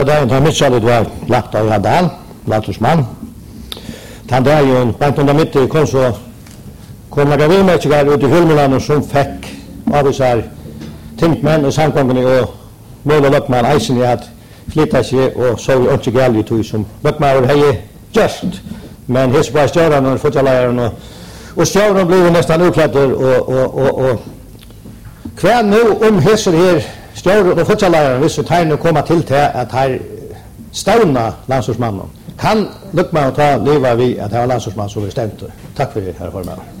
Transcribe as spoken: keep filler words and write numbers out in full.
dagen tar Mitchell var lagt av Radal, Latusman. Han där ju bant under mitt kom så kom några villmärkningar ut i filmerna som fick avvisar tinkmän och samkomna och mål och man eisen i att flytta sig och så vi också gällde till som Böckmar hej just men his var stjärnan och fotbollsläraren och och stjärnan blev nästan uklädd och och och och kvar nu om hesser här stjärnan och fotbollsläraren visst tegn komma till till att här stavna landslagsmannen kan Böckmar ta leva vi att ha landslagsman så bestämt. Tack för det, herr formand.